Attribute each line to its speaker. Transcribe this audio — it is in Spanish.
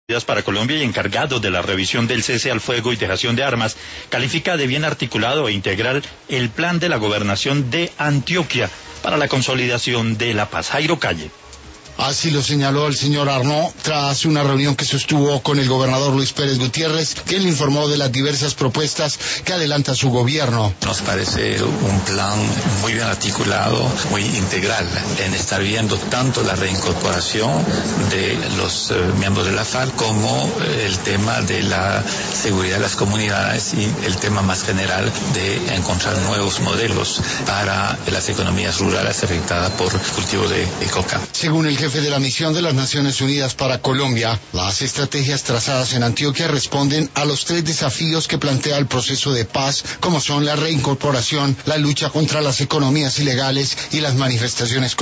Speaker 1: para Colombia y encargado de la revisión del cese al fuego y dejación de armas, califica de bien articulado e integral el plan de la gobernación de Antioquia para la consolidación de la paz. Jairo Calle.
Speaker 2: Así lo señaló el señor Arnaud tras una reunión que sostuvo con el gobernador Luis Pérez Gutiérrez, quien le informó de las diversas propuestas que adelanta su gobierno.
Speaker 3: Nos parece un plan muy bien articulado, muy integral, en estar viendo tanto la reincorporación de los miembros de la FARC como el tema de la seguridad de las comunidades y el tema más general de encontrar nuevos modelos para las economías rurales afectadas por cultivo de coca.
Speaker 2: Según el jefe de la misión de las Naciones Unidas para Colombia, las estrategias trazadas en Antioquia responden a los 3 desafíos que plantea el proceso de paz, como son la reincorporación, la lucha contra las economías ilegales y las manifestaciones